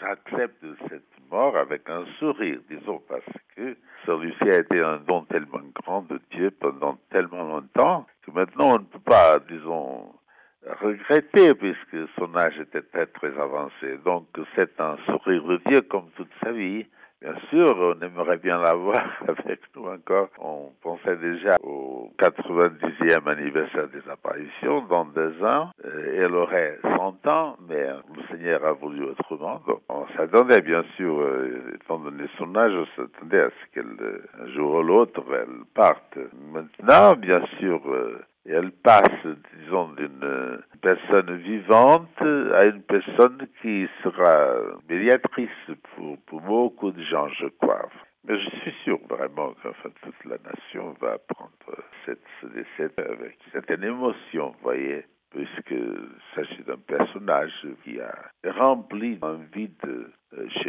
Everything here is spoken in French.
j'accepte cette mort avec un sourire, disons, parce que celui-ci a été un don tellement grand de Dieu pendant tellement longtemps que maintenant on ne peut pas, disons, regretter puisque son âge était très très avancé. Donc c'est un sourire de Dieu comme toute sa vie. Bien sûr, on aimerait bien l'avoir avec nous encore. On pensait déjà au 90e anniversaire des apparitions dans 2 ans. Elle aurait 100 ans, mais le Seigneur a voulu autrement. Donc, on s'attendait, bien sûr, étant donné son âge, on s'attendait à ce qu'elle, un jour ou l'autre, elle parte. Maintenant, bien sûr, elle passe, disons, d'une personne vivante à une personne qui sera médiatrice pour beaucoup de gens, je crois. Mais je suis sûr vraiment qu'enfin toute la nation va prendre ce décès avec certaine émotion, vous voyez, puisqu'il s'agit d'un personnage qui a rempli un vide